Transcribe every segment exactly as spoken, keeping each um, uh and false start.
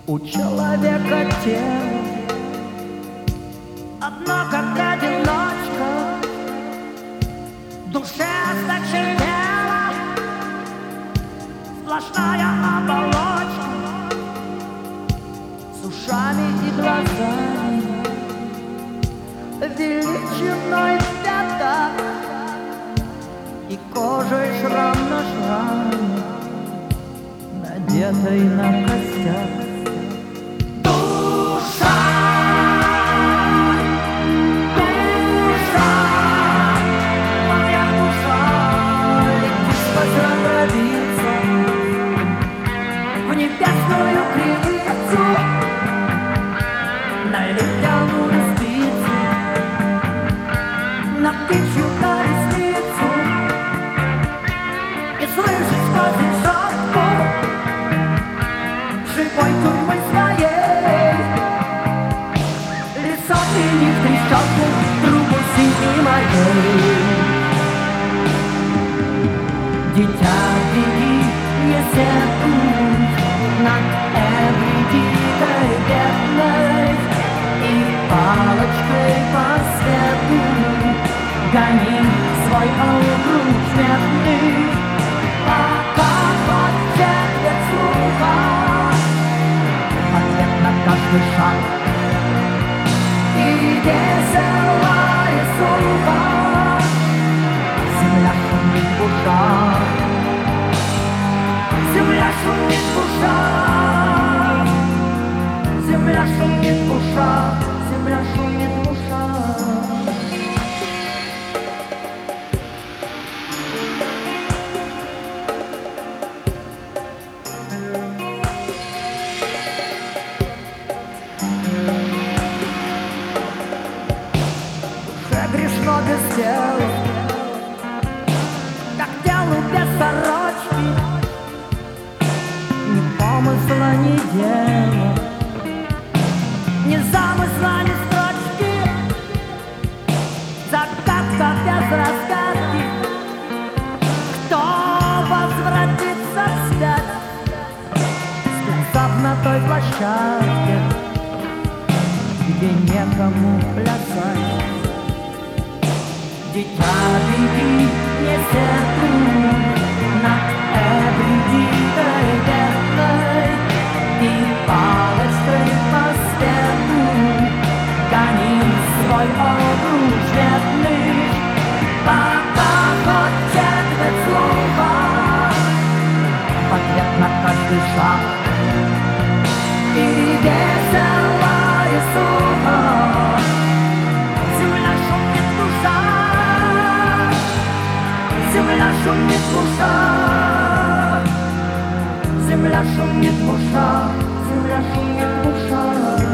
У человека тело одно, как одиночка, душе зачернела сплошная оболочка, с ушами и глазами, величиной в пятак и кожей шрам на шраме, надетой на костях. Дитя, беги, если путь над этой дикой бедной, и палочкой по свету гони свой обруч медный, пока подтягивает слуха ответ на каждый шаг и веселая суха. Земля шумит в ушах, земля шумит в ушах, земля шумит в ушах, земля шумит в ушах. Душе грешно без дела, без сорочки, ни помысла, ни дела, ни замысла, ни строчки, загадка без разгадки. Кто возвратится вспять, спецов на той площадке, где некому плясать? Дитя, беги, не сетуй над этой дикой бедной, и палочкой по свету гони свой обруч медный, пока подтягивает слуха ответ на каждый шаг и веселая суха. Земля шумит в ушах, земля шумит в ушах, земля шумит в ушах, земля шумит в ушах.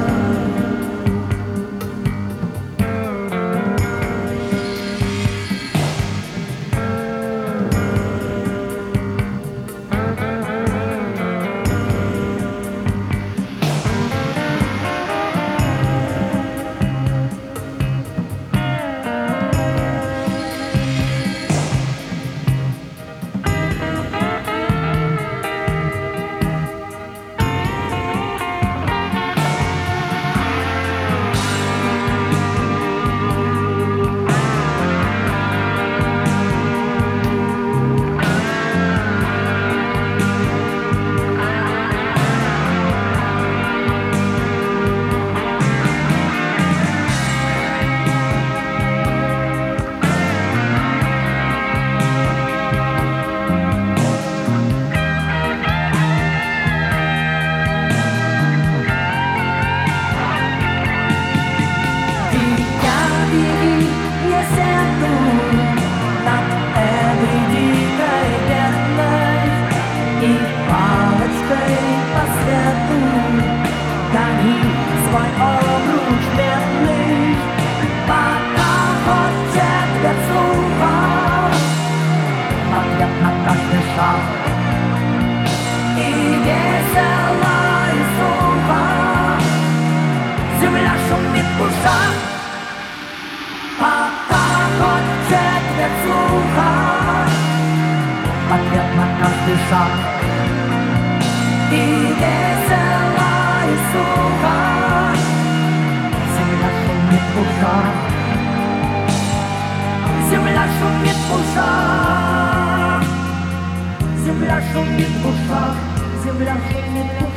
Земля шумит в ушах, пока подтягивает слуха ответ на каждый шаг и веселая шумит в ушах, земля шумит в